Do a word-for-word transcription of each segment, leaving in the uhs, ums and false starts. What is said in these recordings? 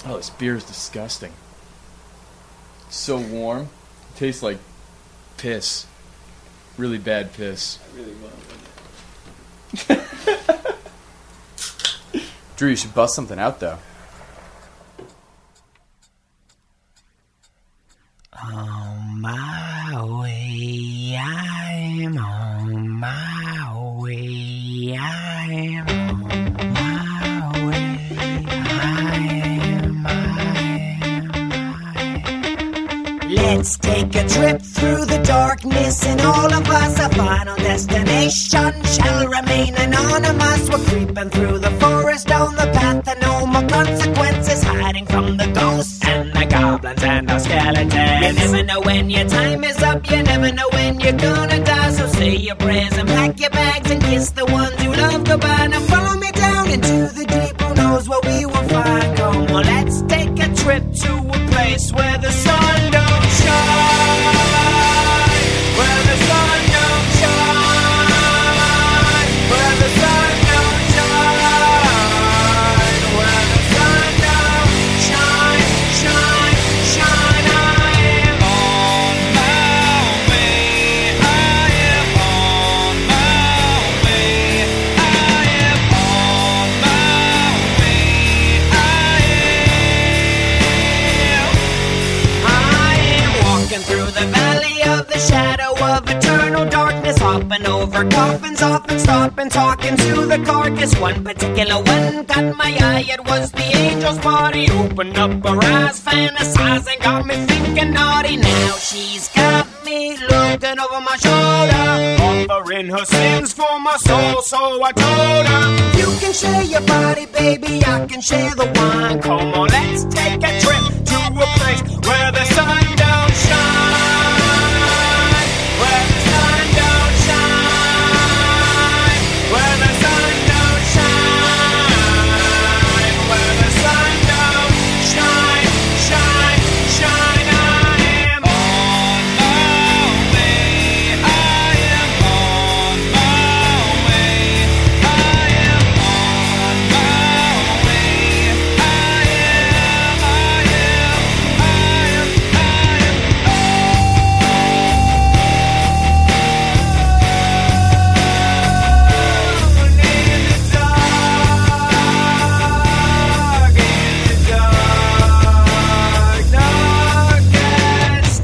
Oh, this beer is disgusting. It's so warm. It tastes like piss. Really bad piss. I really want Drew, you should bust something out, though. On my way, I'm on my way, I'm on my way, I'm, I'm, Let's take a trip through the darkness, and all of us, our final destination shall remain anonymous. We're creeping through the forest down the path, and no more consequences, hiding from the ghosts and the goblins and the skeletons. You never know when your time is up, you never know when you're gonna die. So say your prayers and pack your bags and kiss the ones you love goodbye. Now follow me down into the deep, who knows what we will find. Come on, let's take a trip to a place where the sun don't shine, where the sun don't shine, where the sun don't shine, where the sun don't shine, shine, shine. I am on my way, I am on my way, I am on my way, I am. I am walking through the valley of the shadow of eternal darkness, hopping over coffins, often stopping, talking to the carcass. One particular one caught my eye, it was the angel's body. Opened up her eyes, fantasizing, got me thinking naughty. Now she's got me looking over my shoulder, offering her sins for my soul. So I told her, you can share your body, baby, I can share the wine. Come on, let's take a trip to a place where the sun don't shine, where the sun don't shine, where the sun don't shine, where the sun don't shine, shine, shine. I am on my way, I am on my way, I am on my way, I am, I am, I am, I am, alone in the dark, in the dark, darkest.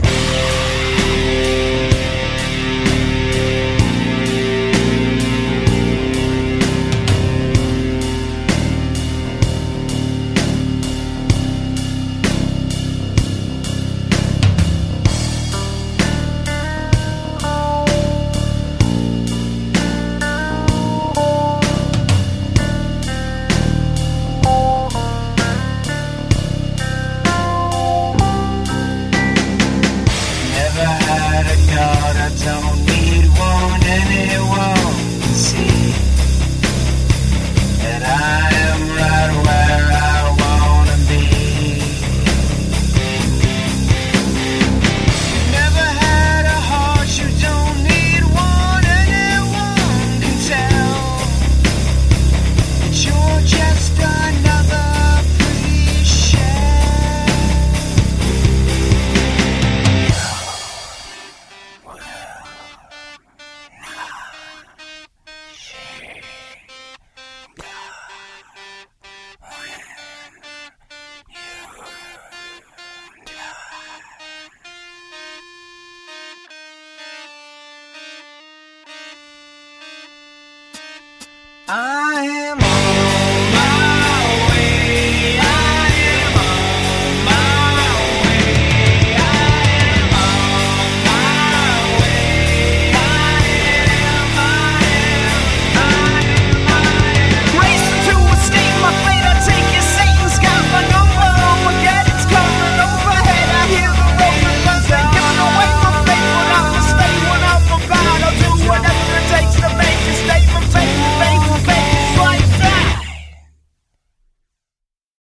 Never had a God, I don't need one. Anyone can see that I am right where I wanna be. Never had a heart, you don't need one. Anyone can tell that you're just another pretty shell. I am on